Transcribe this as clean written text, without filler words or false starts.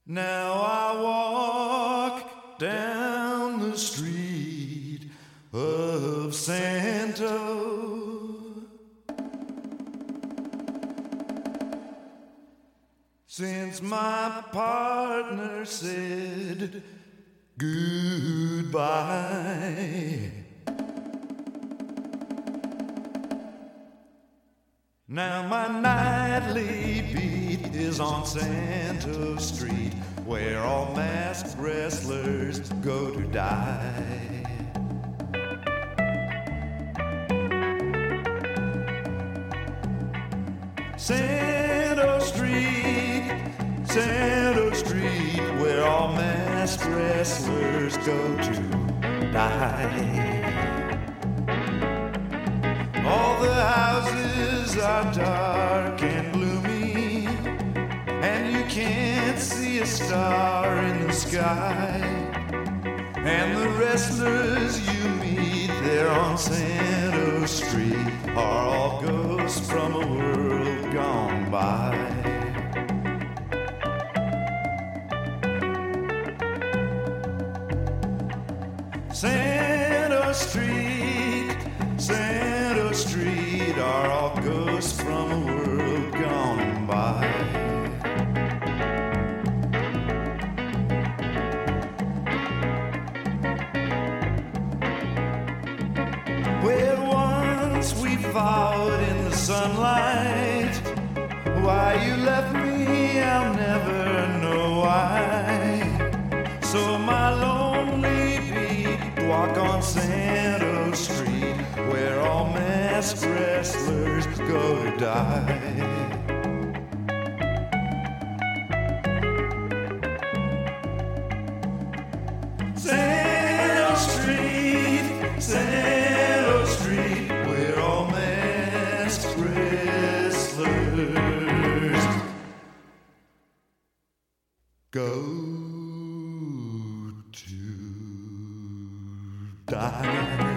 Now I walk down the street of Santo, since my partner said goodbye. Now my nightly beat is on Santo Street, where all masked wrestlers go to die. Santo Street, where all masked wrestlers go to die. All the houses are dark and gloomy, and you can't see a star in the sky. And the wrestlers you meet there on Santo Street are all ghosts from a world gone by. Santo Street are all ghosts from a world gone by. Where once we fought in the sunlight, why you left me, I'll never know why. So my lonely beat walk on Santo Street, where all masked wrestlers go to die. Santo Street, where all masked wrestlers go to die.